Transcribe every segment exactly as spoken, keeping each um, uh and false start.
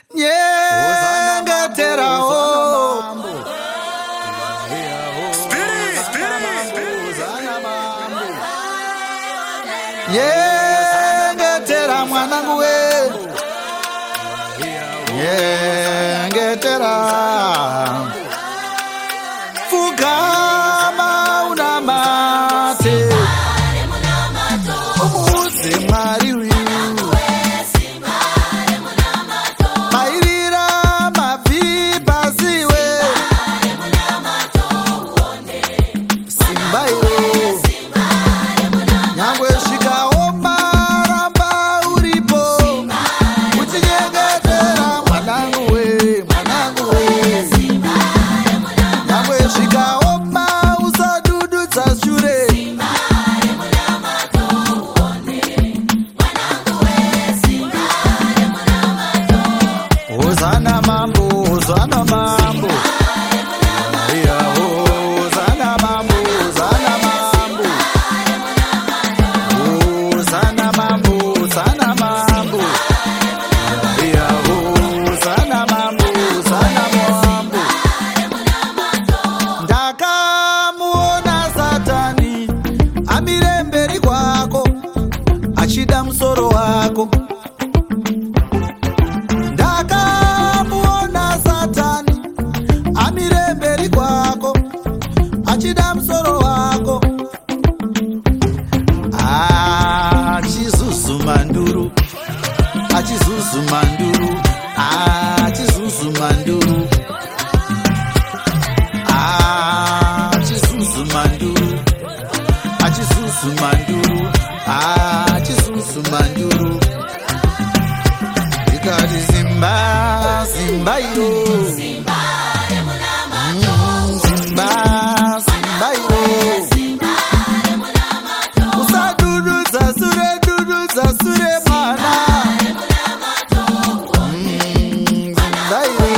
nyengetera o nyengetera mwanangu we nyengetera fugama unamate umuze mwari wiu mairira mabvipa ziwe simbairo nyangwe svikaoma ramba uripo uchinyengetera mwanangu we mwanangu we nyangwe svikaoma usadududza shure Hosana mambo, Hosana mambo. Yeah, Hosana mambo, Hosana mambo. Hosana mambo, Hosana mambo. Yeah, Hosana mambo, Hosana mambo. Ndakamuona Satani amire mberi kwako achida musoro wako. Ndakamuona Satani amire mberi kwako achida musoro wako achizuzuma nduru achizuzuma nduru achizuzuma nduru achizuzuma nduru achizuzuma nduru achizuzuma nduru ikati Simba, Simba yo Simba, Simba, Simba yo usaduru zasure, duru zasure mana Simba yo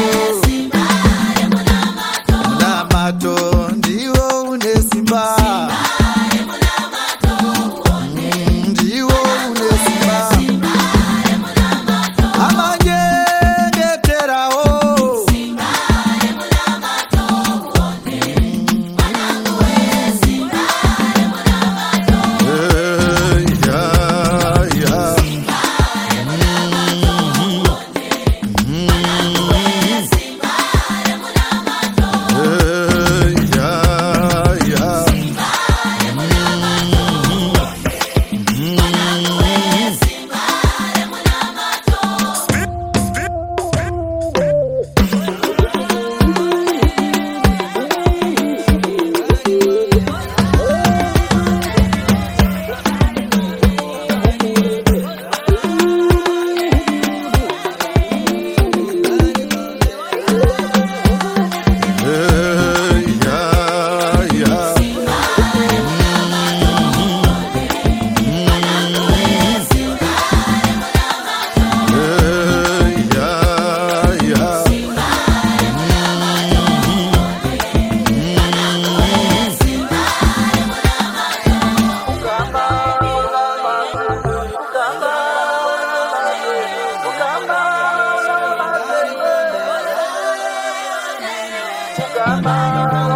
munamato ndiwo une Simba ndiwo une Simba amanyengetera o Come on.